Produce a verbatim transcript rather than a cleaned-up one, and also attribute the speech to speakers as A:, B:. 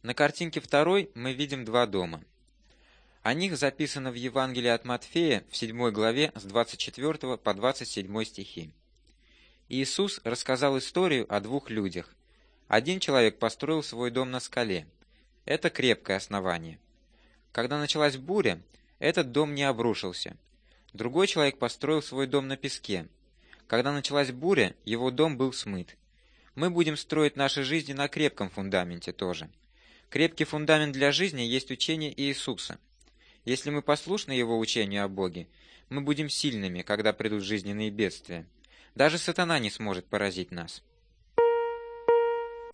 A: На картинке второй мы видим два дома. О них записано в Евангелии от Матфея в седьмой главе с двадцать четвёртого по двадцать седьмой стихи. Иисус рассказал историю о двух людях. Один человек построил свой дом на скале. Это крепкое основание. Когда началась буря, этот дом не обрушился. Другой человек построил свой дом на песке. Когда началась буря, его дом был смыт. Мы будем строить наши жизни на крепком фундаменте тоже. Крепкий фундамент для жизни есть учение Иисуса. Если мы послушны Его учению о Боге, мы будем сильными, когда придут жизненные бедствия. Даже сатана не сможет поразить нас.